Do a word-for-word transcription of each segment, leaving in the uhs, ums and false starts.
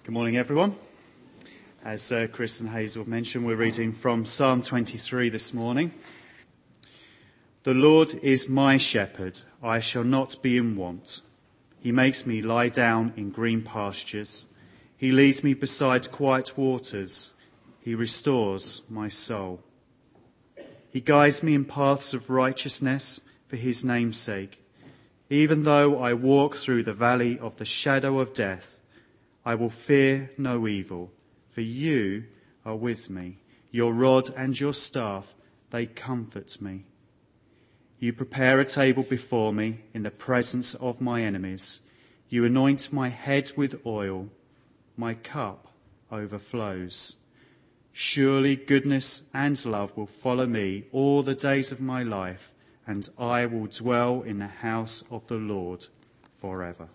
Good morning, everyone. As uh, Chris and Hazel mentioned, we're reading from Psalm twenty-three this morning. The Lord is my shepherd, I shall not be in want. He makes me lie down in green pastures. He leads me beside quiet waters. He restores my soul. He guides me in paths of righteousness for his name's sake. Even though I walk through the valley of the shadow of death, I will fear no evil, for you are with me. Your rod and your staff, they comfort me. You prepare a table before me in the presence of my enemies. You anoint my head with oil. My cup overflows. Surely goodness and love will follow me all the days of my life, and I will dwell in the house of the Lord forever.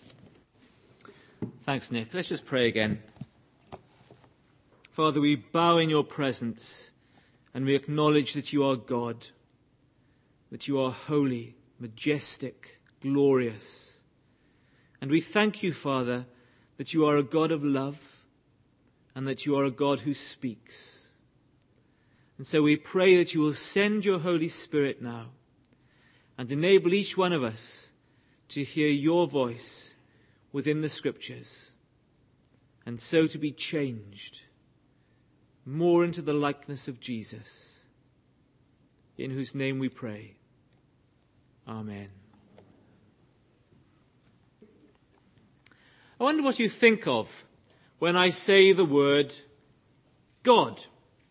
Thanks, Nick. Let's just pray again. Father, we bow in your presence and we acknowledge that you are God, that you are holy, majestic, glorious. And we thank you, Father, that you are a God of love and that you are a God who speaks. And so we pray that you will send your Holy Spirit now and enable each one of us to hear your voice within the Scriptures, and so to be changed more into the likeness of Jesus, in whose name we pray. Amen. I wonder what you think of when I say the word God.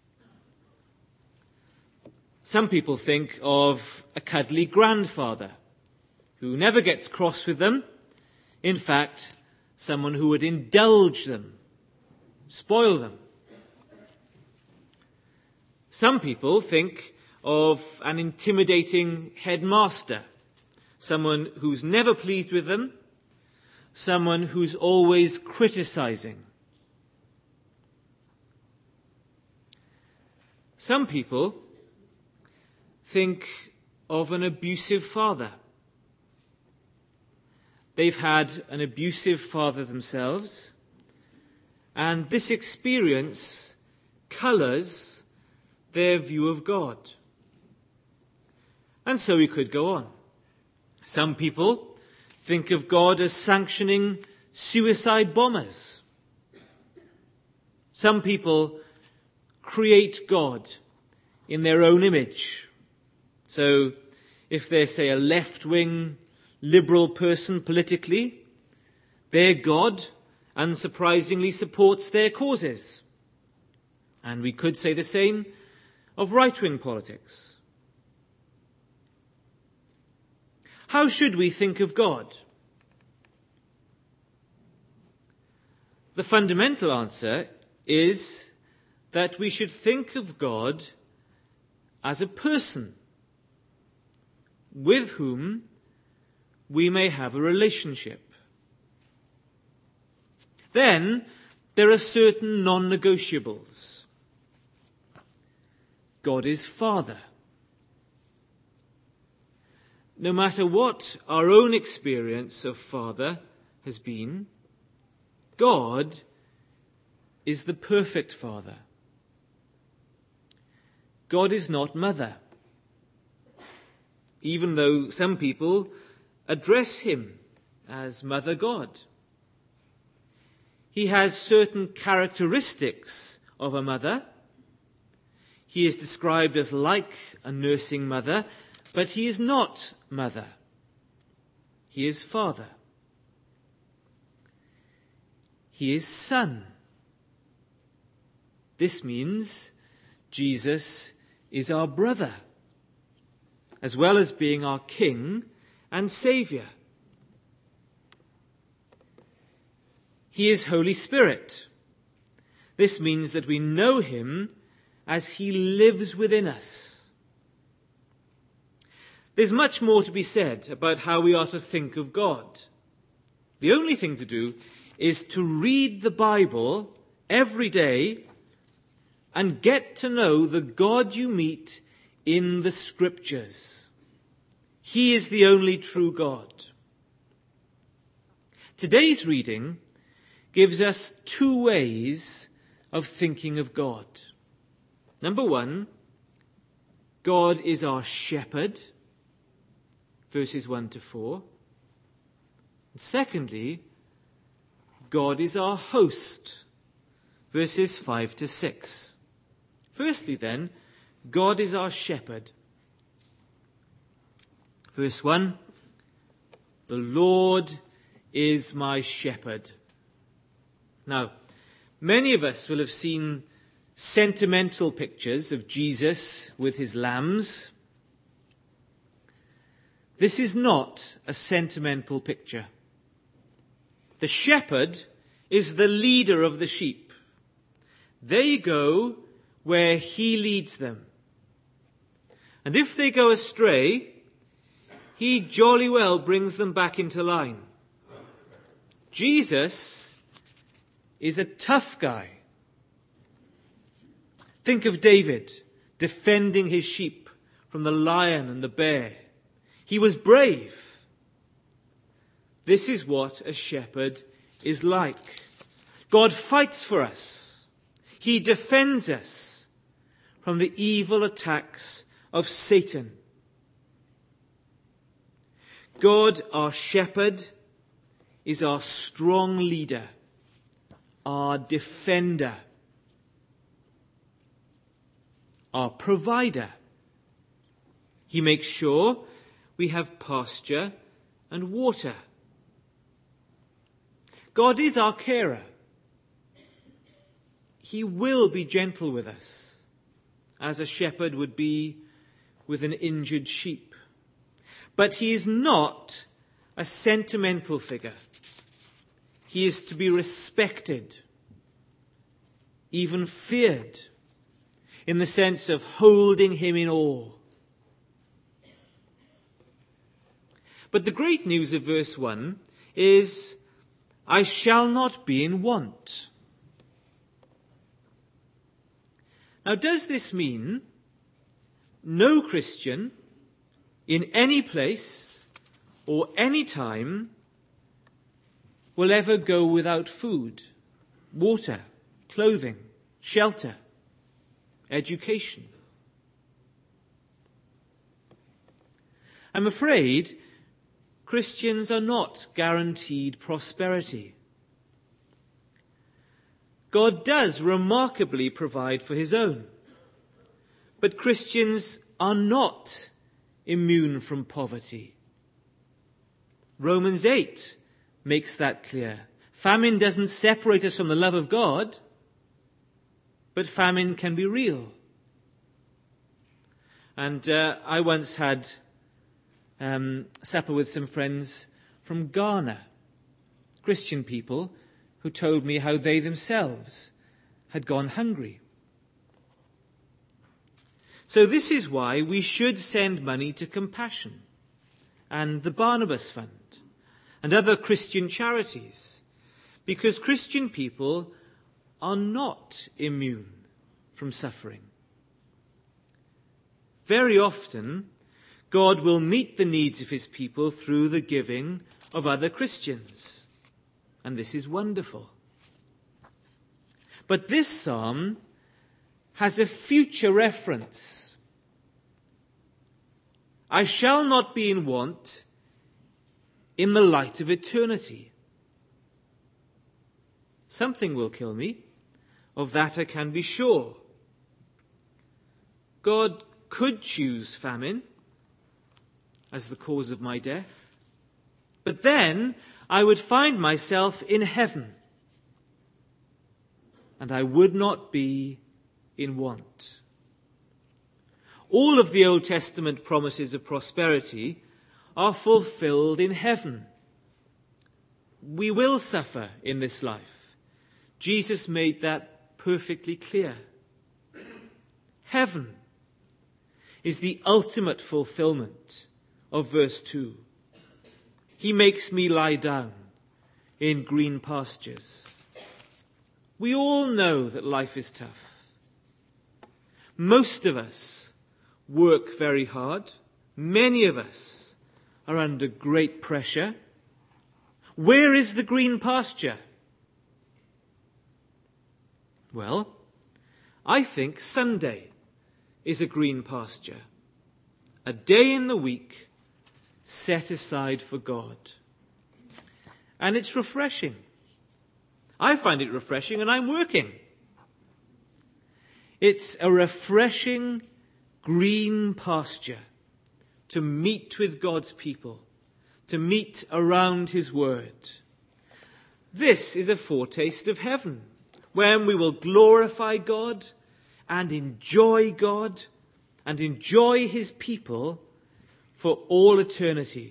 Some people think of a cuddly grandfather who never gets cross with them. In fact, someone who would indulge them, spoil them. Some people think of an intimidating headmaster, someone who's never pleased with them, someone who's always criticizing. Some people think of an abusive father. They've had an abusive father themselves, and this experience colours their view of God. And so we could go on. Some people think of God as sanctioning suicide bombers. Some people create God in their own image. So if they're, say, a left-wing liberal person politically, their God unsurprisingly supports their causes. And we could say the same of right-wing politics. How should we think of God? The fundamental answer is that we should think of God as a person with whom we may have a relationship. Then there are certain non-negotiables. God is Father. No matter what our own experience of Father has been, God is the perfect Father. God is not Mother, even though some people address him as Mother God. He has certain characteristics of a mother. He is described as like a nursing mother, but he is not Mother. He is Father. He is Son. This means Jesus is our brother, as well as being our King and Saviour. He is Holy Spirit. This means that we know him as he lives within us. There's much more to be said about how we are to think of God. The only thing to do is to read the Bible every day and get to know the God you meet in the Scriptures. He is the only true God. Today's reading gives us two ways of thinking of God. Number one, God is our shepherd, verses one to four. And secondly, God is our host, verses five to six. Firstly then, God is our shepherd. Verse one, the Lord is my shepherd. Now, many of us will have seen sentimental pictures of Jesus with his lambs. This is not a sentimental picture. The shepherd is the leader of the sheep. They go where he leads them. And if they go astray, he jolly well brings them back into line. Jesus is a tough guy. Think of David defending his sheep from the lion and the bear. He was brave. This is what a shepherd is like. God fights for us. He defends us from the evil attacks of Satan. God, our shepherd, is our strong leader, our defender, our provider. He makes sure we have pasture and water. God is our carer. He will be gentle with us, as a shepherd would be with an injured sheep. But he is not a sentimental figure. He is to be respected, even feared, in the sense of holding him in awe. But the great news of verse one is, I shall not be in want. Now, does this mean no Christian in any place or any time will ever go without food, water, clothing, shelter, education? I'm afraid Christians are not guaranteed prosperity. God does remarkably provide for his own, but Christians are not immune from poverty. Romans eight makes that clear. Famine doesn't separate us from the love of God, but famine can be real. And uh, I once had um, supper with some friends from Ghana, Christian people, who told me how they themselves had gone hungry. So this is why we should send money to Compassion and the Barnabas Fund and other Christian charities, because Christian people are not immune from suffering. Very often, God will meet the needs of his people through the giving of other Christians, and this is wonderful. But this psalm has a future reference. I shall not be in want in the light of eternity. Something will kill me, of that I can be sure. God could choose famine as the cause of my death, but then I would find myself in heaven, and I would not be in want. All of the Old Testament promises of prosperity are fulfilled in heaven. We will suffer in this life. Jesus made that perfectly clear. Heaven is the ultimate fulfillment of verse two. He makes me lie down in green pastures. We all know that life is tough. Most of us work very hard. Many of us are under great pressure. Where is the green pasture? Well, I think Sunday is a green pasture, a day in the week set aside for God. And it's refreshing. I find it refreshing, and I'm working. It's a refreshing green pasture to meet with God's people, to meet around his word. This is a foretaste of heaven, when we will glorify God and enjoy God and enjoy his people for all eternity.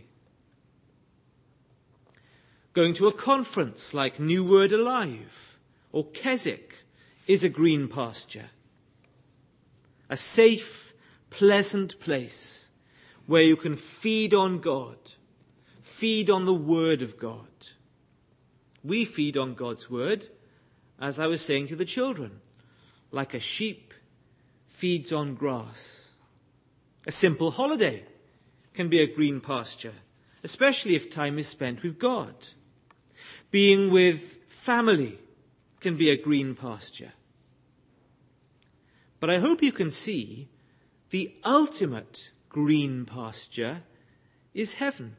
Going to a conference like New Word Alive or Keswick is a green pasture. A safe, pleasant place where you can feed on God, feed on the Word of God. We feed on God's Word, as I was saying to the children, like a sheep feeds on grass. A simple holiday can be a green pasture, especially if time is spent with God. Being with family can be a green pasture. But I hope you can see the ultimate green pasture is heaven.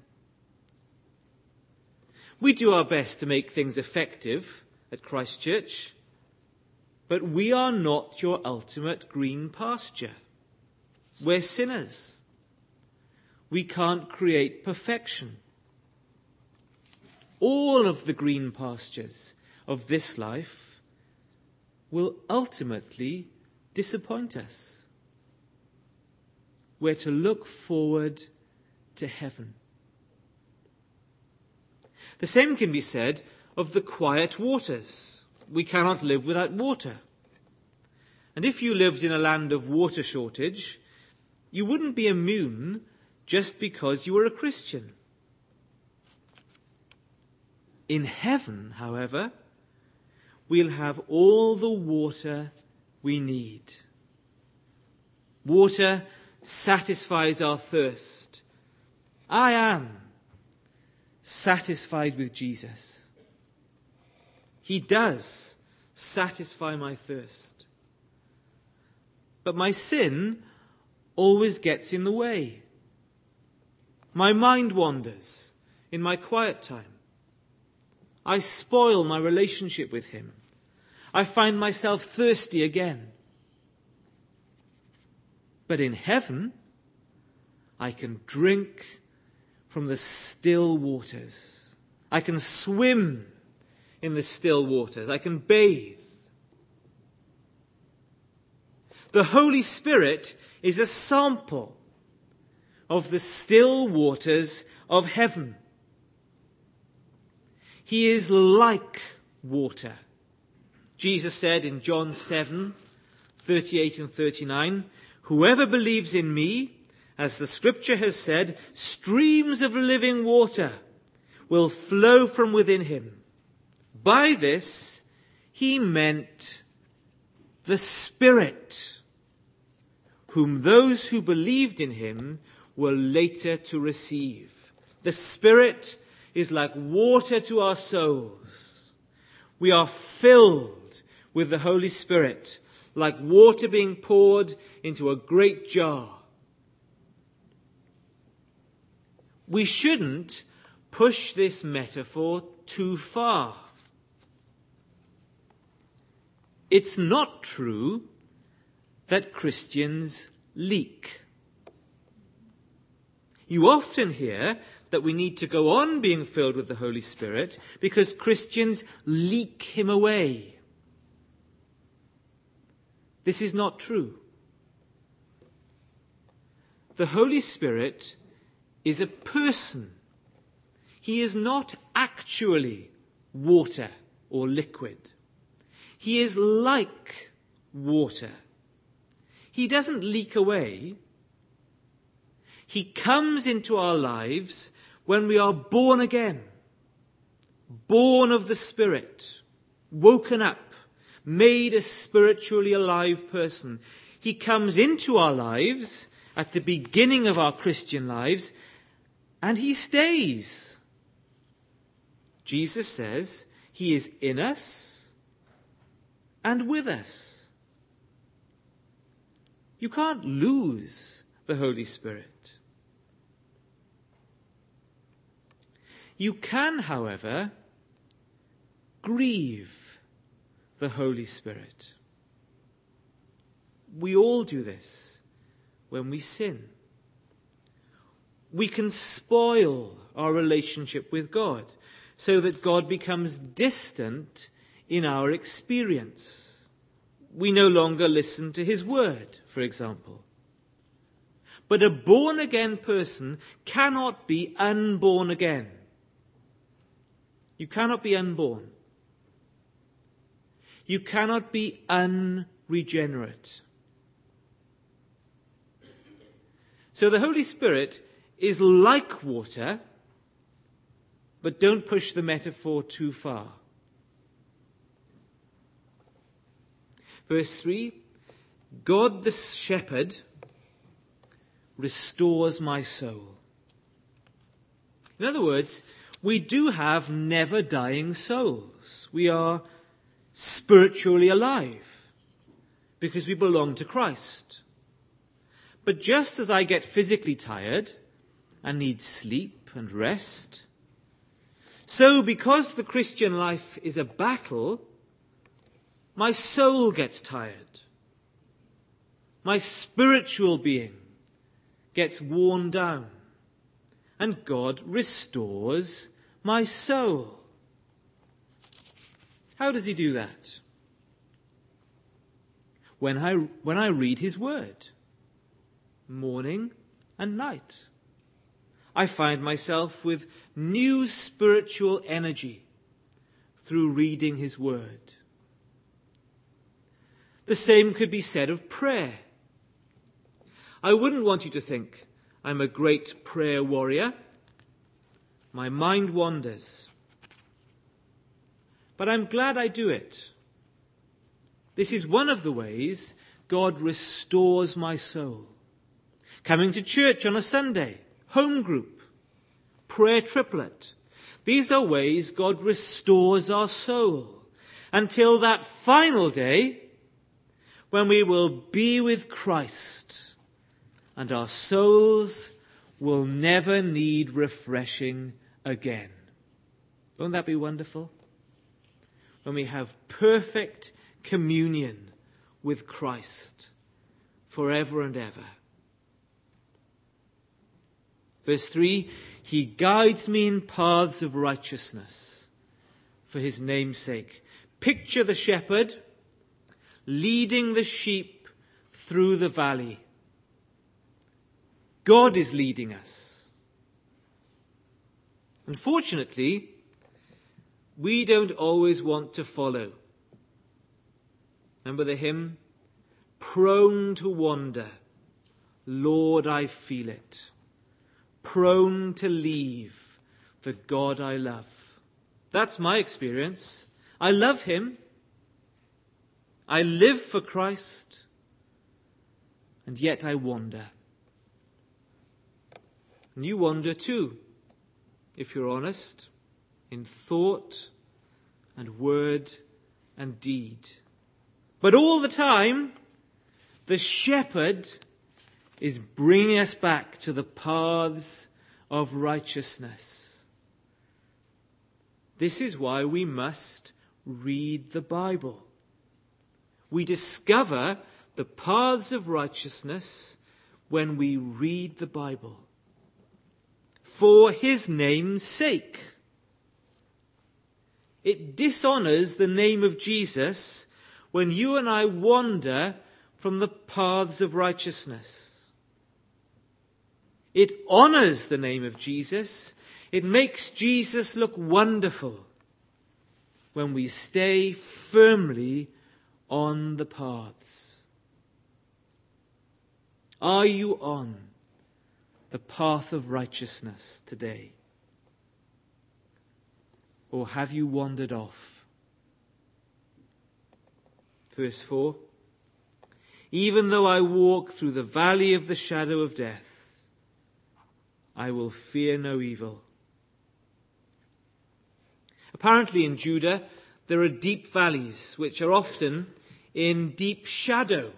We do our best to make things effective at Christ Church, but we are not your ultimate green pasture. We're sinners. We can't create perfection. All of the green pastures of this life will ultimately disappoint us. We're to look forward to heaven. The same can be said of the quiet waters. We cannot live without water. And if you lived in a land of water shortage, you wouldn't be immune just because you were a Christian. In heaven, however, we'll have all the water we need. Water satisfies our thirst. I am satisfied with Jesus. He does satisfy my thirst. But my sin always gets in the way. My mind wanders in my quiet time. I spoil my relationship with him. I find myself thirsty again. But in heaven, I can drink from the still waters. I can swim in the still waters. I can bathe. The Holy Spirit is a sample of the still waters of heaven. He is like water. Jesus said in John seven, thirty-eight and thirty-nine, "Whoever believes in me, as the scripture has said, streams of living water will flow from within him." By this, he meant the Spirit, whom those who believed in him were later to receive. The Spirit is like water to our souls. We are filled with the Holy Spirit, like water being poured into a great jar. We shouldn't push this metaphor too far. It's not true that Christians leak. You often hear that we need to go on being filled with the Holy Spirit because Christians leak him away. This is not true. The Holy Spirit is a person. He is not actually water or liquid. He is like water. He doesn't leak away. He comes into our lives when we are born again, born of the Spirit, woken up, made a spiritually alive person. He comes into our lives at the beginning of our Christian lives, and he stays. Jesus says he is in us and with us. You can't lose the Holy Spirit. You can, however, grieve the Holy Spirit. We all do this when we sin. We can spoil our relationship with God so that God becomes distant in our experience. We no longer listen to his word, for example. But a born-again person cannot be unborn again. You cannot be unborn. You cannot be unregenerate. So the Holy Spirit is like water, but don't push the metaphor too far. Verse three, God the shepherd restores my soul. In other words, we do have never-dying souls. We are spiritually alive because we belong to Christ. But just as I get physically tired and need sleep and rest, so because the Christian life is a battle, my soul gets tired. My spiritual being gets worn down. And God restores my soul. How does he do that? When I, when I read his word, morning and night, I find myself with new spiritual energy through reading his word. The same could be said of prayer. I wouldn't want you to think I'm a great prayer warrior. My mind wanders. But I'm glad I do it. This is one of the ways God restores my soul. Coming to church on a Sunday, home group, prayer triplet. These are ways God restores our soul until that final day when we will be with Christ and our souls will never need refreshing again. Won't that be wonderful? When we have perfect communion with Christ forever and ever. Verse three, he guides me in paths of righteousness for his name's sake. Picture the shepherd leading the sheep through the valley. God is leading us. Unfortunately, we don't always want to follow. Remember the hymn? Prone to wander, Lord, I feel it. Prone to leave the God I love. That's my experience. I love him. I live for Christ. And yet I wander. And you wander too, if you're honest, in thought and word and deed. But all the time, the shepherd is bringing us back to the paths of righteousness. This is why we must read the Bible. We discover the paths of righteousness when we read the Bible. For his name's sake. It dishonors the name of Jesus when you and I wander from the paths of righteousness. It honors the name of Jesus. It makes Jesus look wonderful when we stay firmly on the paths. Are you on the path of righteousness today? Or have you wandered off? Verse four. Even though I walk through the valley of the shadow of death, I will fear no evil. Apparently in Judah, there are deep valleys which are often in deep shadow.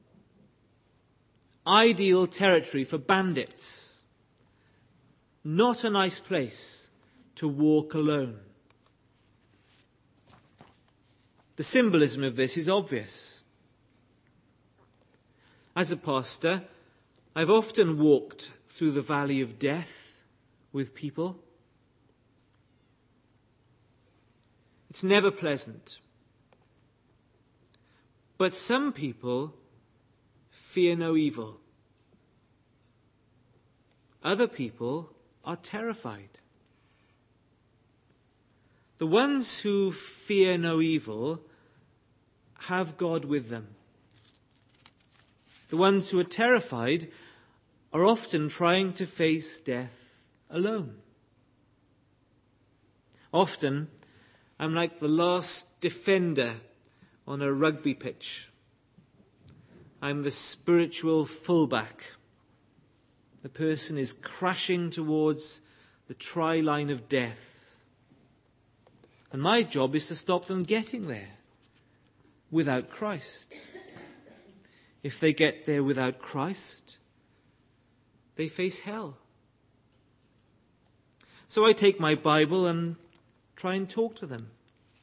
Ideal territory for bandits. Not a nice place to walk alone. The symbolism of this is obvious. As a pastor, I've often walked through the valley of death with people. It's never pleasant. But some people fear no evil. Other people are terrified. The ones who fear no evil have God with them. The ones who are terrified are often trying to face death alone. Often, I'm like the last defender on a rugby pitch. I'm the spiritual fullback. The person is crashing towards the try-line of death. And my job is to stop them getting there without Christ. If they get there without Christ, they face hell. So I take my Bible and try and talk to them.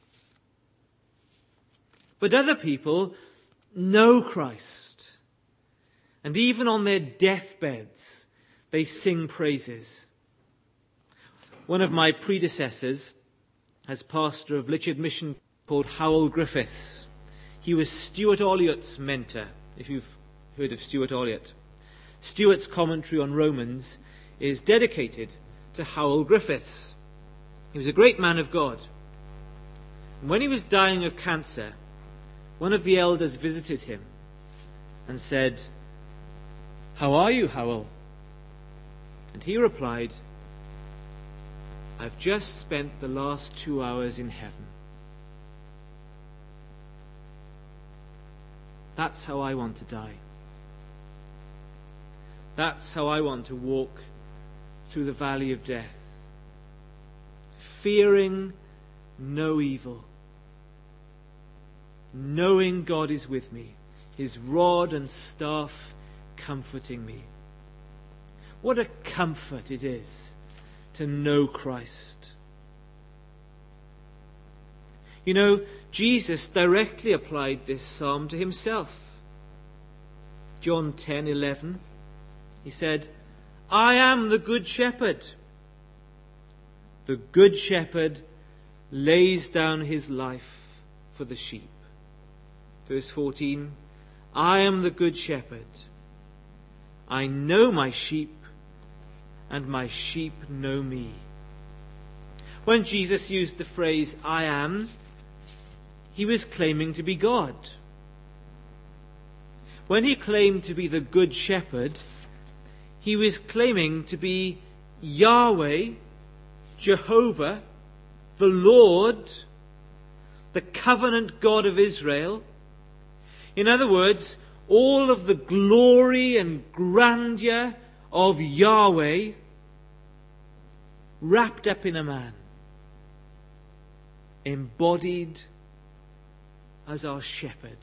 But other people know Christ. And even on their deathbeds, they sing praises. One of my predecessors as pastor of Litchard Mission called Howell Griffiths. He was Stuart Olyot's mentor, if you've heard of Stuart Olyot. Stuart's commentary on Romans is dedicated to Howell Griffiths. He was a great man of God. And when he was dying of cancer, one of the elders visited him and said, "How are you, Howell?" And he replied, "I've just spent the last two hours in heaven." That's how I want to die. That's how I want to walk through the valley of death, fearing no evil, knowing God is with me, his rod and staff comforting me. What a comfort it is to know Christ. You know, Jesus directly applied this psalm to himself. John ten eleven, he said, "I am the good shepherd. The good shepherd lays down his life for the sheep." Verse fourteen, "I am the good shepherd. I know my sheep, and my sheep know me." When Jesus used the phrase, "I am," he was claiming to be God. When he claimed to be the good shepherd, he was claiming to be Yahweh, Jehovah, the Lord, the covenant God of Israel. In other words, all of the glory and grandeur of Yahweh wrapped up in a man, embodied as our shepherd.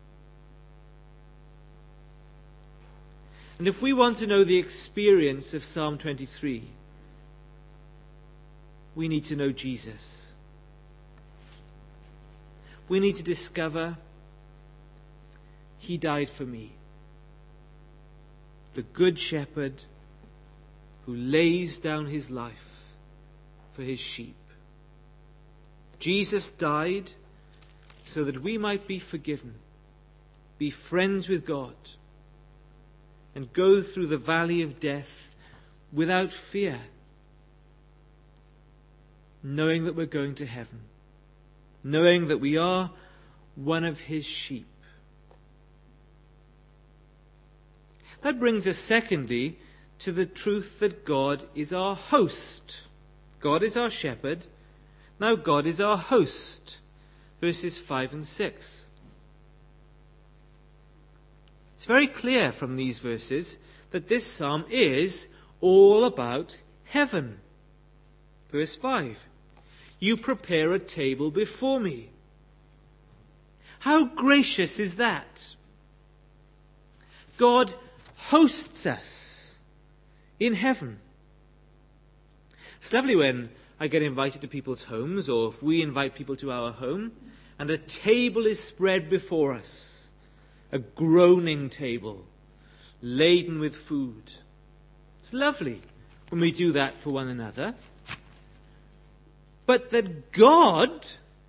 And if we want to know the experience of Psalm twenty-three, we need to know Jesus. We need to discover he died for me. The good shepherd who lays down his life for his sheep. Jesus died so that we might be forgiven, be friends with God, and go through the valley of death without fear, knowing that we're going to heaven, knowing that we are one of his sheep. That brings us, secondly, to the truth that God is our host. God is our shepherd. Now God is our host. Verses five and six. It's very clear from these verses that this psalm is all about heaven. Verse five. "You prepare a table before me How gracious is that? God hosts us in heaven. It's lovely when I get invited to people's homes, or if we invite people to our home, and a table is spread before us, a groaning table, laden with food. It's lovely when we do that for one another. But that God,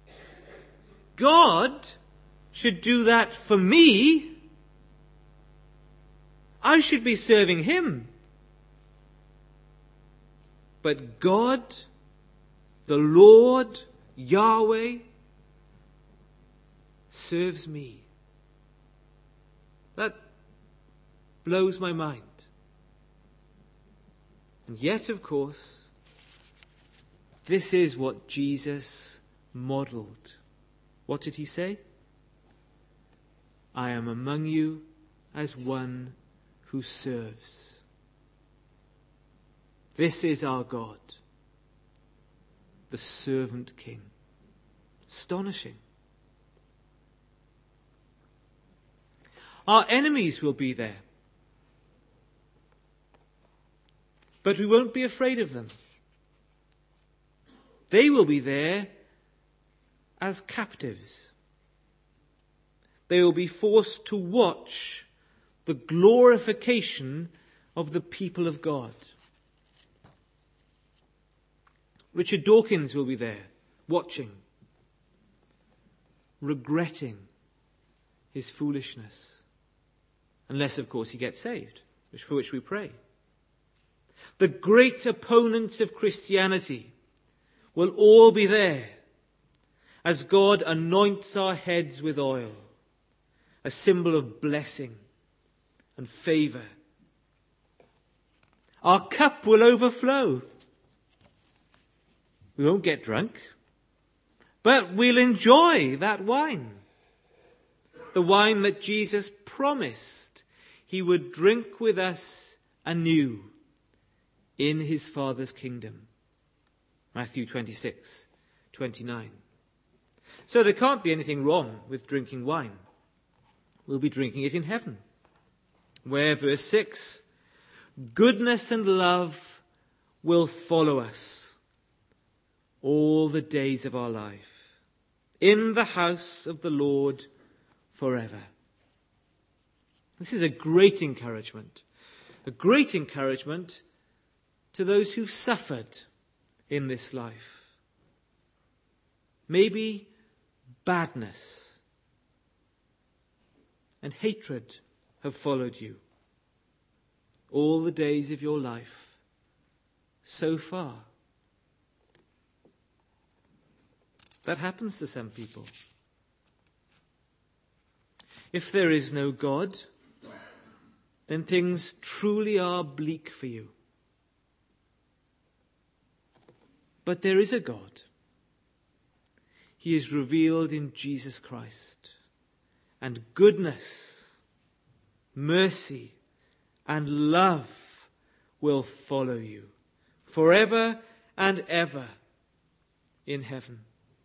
God should do that for me, I should be serving him. But God, the Lord, Yahweh, serves me. That blows my mind. And yet, of course, this is what Jesus modeled. What did he say? I am among you as one who serves. This is our God, the servant king. Astonishing. Our enemies will be there, but we won't be afraid of them. They will be there as captives. They will be forced to watch the glorification of the people of God. Richard Dawkins will be there, watching, regretting his foolishness. Unless, of course, he gets saved, which for which we pray. The great opponents of Christianity will all be there as God anoints our heads with oil, a symbol of blessing and favour. Our cup will overflow. We won't get drunk, but we'll enjoy that wine. The wine that Jesus promised he would drink with us anew in his Father's kingdom. Matthew twenty-six, twenty-nine. So there can't be anything wrong with drinking wine. We'll be drinking it in heaven, where, verse six, goodness and love will follow us all the days of our life, in the house of the Lord forever. This is a great encouragement, a great encouragement to those who've suffered in this life. Maybe badness and hatred have followed you all the days of your life so far. That happens to some people. If there is no God, then things truly are bleak for you. But there is a God. He is revealed in Jesus Christ. And goodness, mercy, and love will follow you forever and ever in heaven.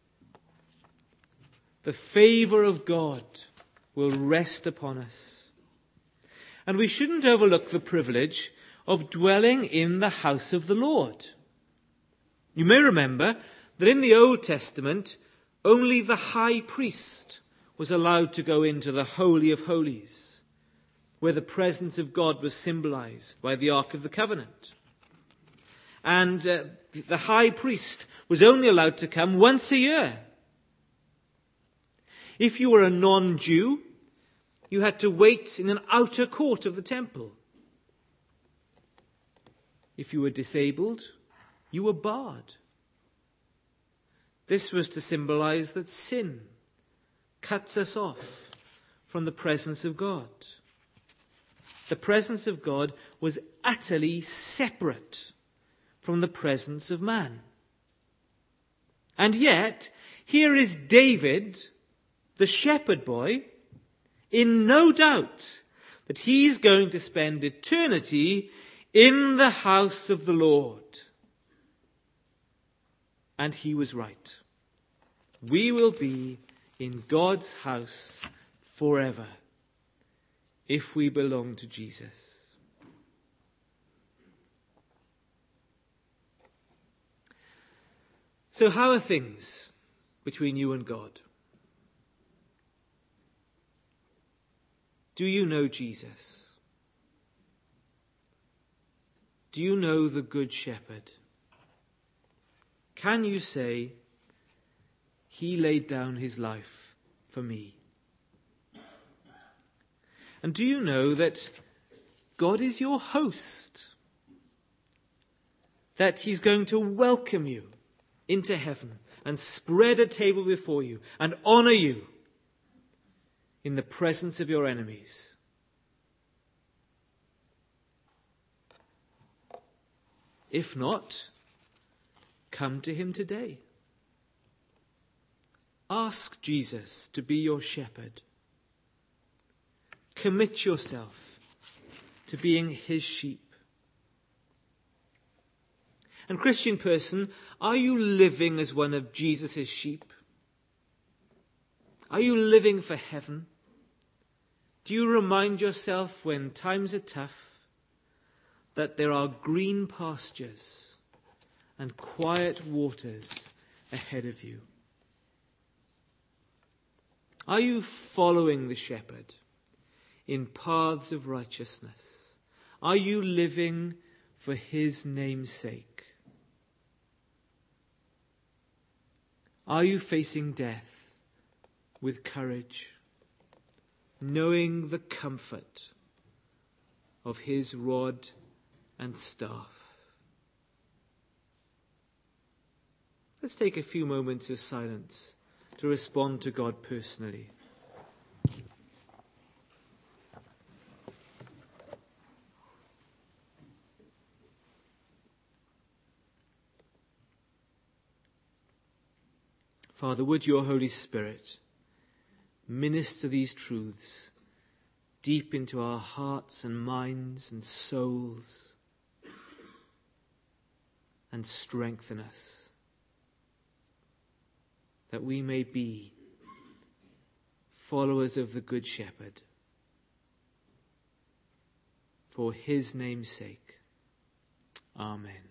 The favour of God will rest upon us. And we shouldn't overlook the privilege of dwelling in the house of the Lord. You may remember that in the Old Testament, only the high priest was allowed to go into the Holy of Holies, where the presence of God was symbolized by the Ark of the Covenant. And uh, the high priest was only allowed to come once a year. If you were a non-Jew, you had to wait in an outer court of the temple. If you were disabled, you were barred. This was to symbolize that sin cuts us off from the presence of God. The presence of God was utterly separate from the presence of man. And yet, here is David, the shepherd boy, in no doubt that he's going to spend eternity in the house of the Lord. And he was right. We will be in God's house forever, if we belong to Jesus. So how are things between you and God? Do you know Jesus? Do you know the Good Shepherd? Can you say, he laid down his life for me? And do you know that God is your host? That he's going to welcome you into heaven and spread a table before you and honor you in the presence of your enemies? If not, come to him today. Ask Jesus to be your shepherd. Commit yourself to being his sheep. And Christian person, are you living as one of Jesus' sheep? Are you living for heaven? Do you remind yourself when times are tough that there are green pastures and quiet waters ahead of you? Are you following the shepherd in paths of righteousness? Are you living for his name's sake? Are you facing death with courage, knowing the comfort of his rod and staff? Let's take a few moments of silence to respond to God personally. Father, would your Holy Spirit minister these truths deep into our hearts and minds and souls and strengthen us, that we may be followers of the Good Shepherd for his name's sake. Amen.